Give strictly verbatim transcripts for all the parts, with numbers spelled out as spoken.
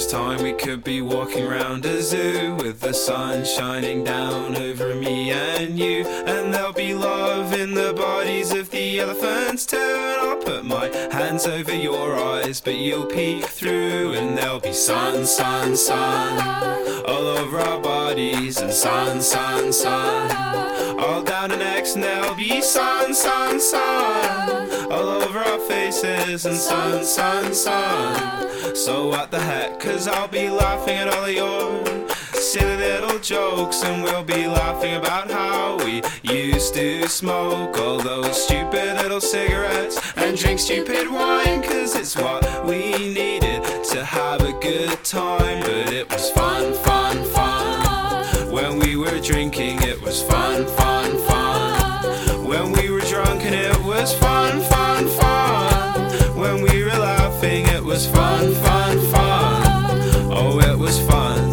time we could be walking around a zoo with the sun shining down over me and you, and there'll be love in the bodies of the elephants too. And I'll put my hands over your eyes, but you'll peek through, and there'll be sun, sun, sun all over our bodies, and sun, sun, sun all down our necks, and there'll be sun, sun, sun all over our faces, and sun, sun, sun. So what the heck, cause I'll be laughing at all of your silly little jokes, and we'll be laughing about how we used to smoke all those stupid little cigarettes and drink stupid wine, cause it's what we needed to have a good time. But it was fun, fun, fun when we were drinking. It was fun, fun, fun when we were drunk, and it was fun, fun, fun when we were laughing. It was fun, fun, fun. Oh, it was fun.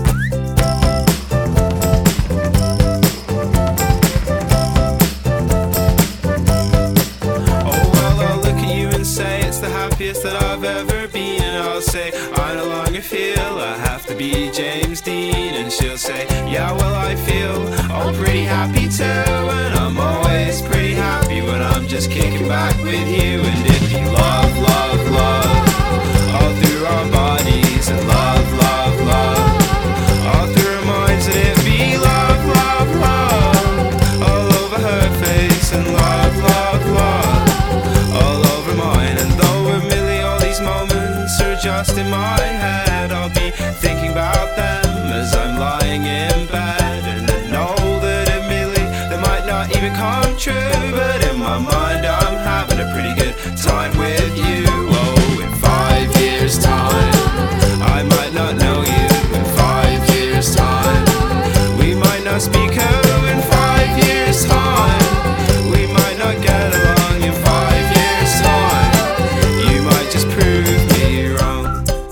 Oh, well, I'll look at you and say it's the happiest that I've ever been, and I'll say I no longer feel I have to be James Dean, and she'll say yeah, well, I feel all pretty happy too, and I'm always pretty happy when I'm just kicking back with you. And if you love, love, love all through our bodies, and love, love, love all through our minds, and it be love, love, love all over her face, and love, love, love all over mine. And though admittedly all these moments are just in my head, I'll be thinking about them as I'm lying in bed, and I know that admittedly they might not even come true, but in my mind I'm having a pretty good time with you. Oh, in five years time I might not know you. In five years time we might not speak. Oh, in five years time we might not get along. In five years time you might just prove me wrong.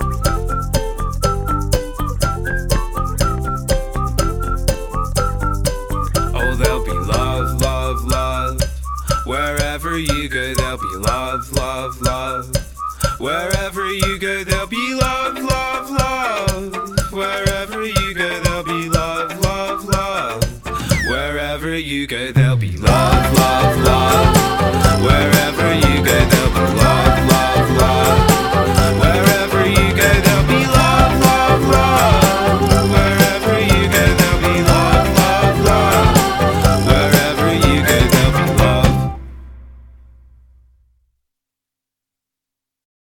Oh, there'll be love, love, love wherever you go. There'll be love, love, love wherever you go. There'll be love, love, love wherever you go. There'll be love, love, love wherever you go. There'll be love, love, love wherever you